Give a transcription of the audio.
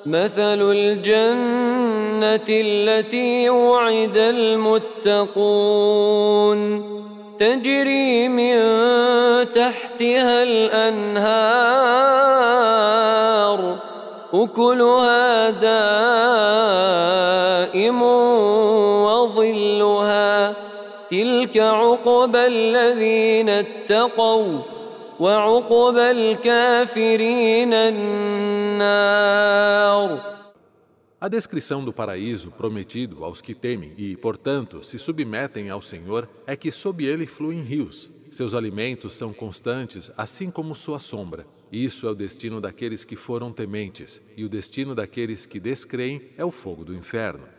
مثل الجنة التي وعد المتقون تجري من تحتها الأنهار أكلها دائم وظلها تلك عقبى الذين اتقوا وعقبى الكافرين النار. A descrição do paraíso prometido aos que temem e, portanto, se submetem ao Senhor é que sob ele fluem rios. Seus alimentos são constantes, assim como sua sombra. Isso é o destino daqueles que foram tementes, e o destino daqueles que descreem é o fogo do inferno.